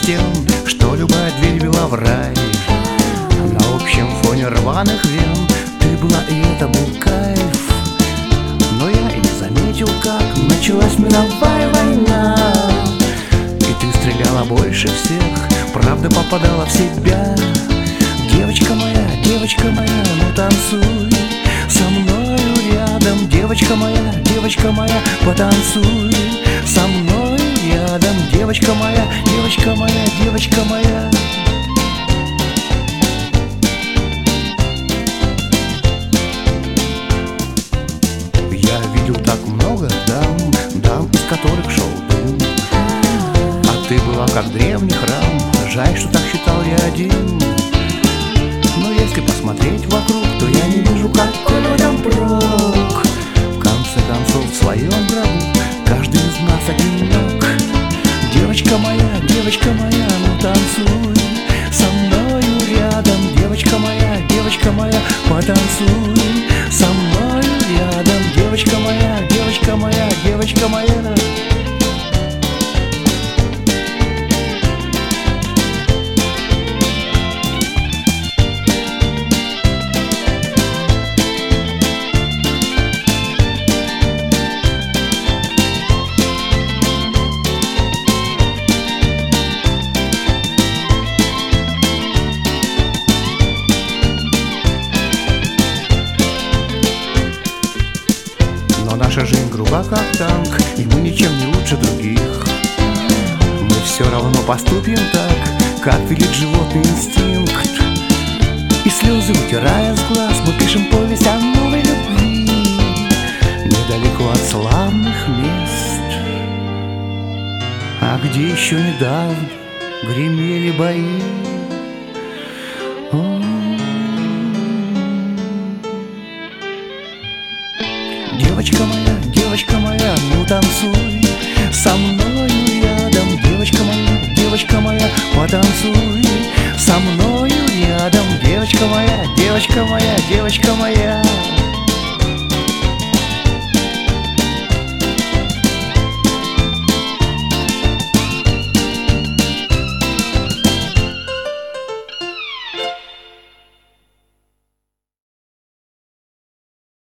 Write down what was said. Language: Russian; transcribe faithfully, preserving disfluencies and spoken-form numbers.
стен, что любая дверь вела в рай. На общем фоне рваных вен ты была, и это был кайф. Но я и не заметил, как началась мировая война. И ты стреляла больше всех, правда попадала в себя. Девочка моя, девочка моя, ну танцуй со мною рядом. Девочка моя, девочка моя, потанцуй со мною рядом. Девочка моя, девочка моя, девочка моя. Я видел так много дам, дам, из которых шел дым. А ты была как древний храм, жаль, что так считал я один. Но если посмотреть вокруг, то я не вижу, какой людям прок. В конце концов, в своем гробу каждый из нас одинок. Девочка моя, девочка моя, ну танцуй со мною рядом. Девочка моя, девочка моя, потанцуй со мною рядом. Девочка моя, девочка моя, девочка моя. Но наша жизнь груба как танк, и мы ничем не лучше других. Мы все равно поступим так, как велит животный инстинкт. И слезы утирая с глаз, мы пишем повесть о новой любви, недалеко от славных мест. А где еще недавно гремели бои. О, девочка моя, девочка моя, ну танцуй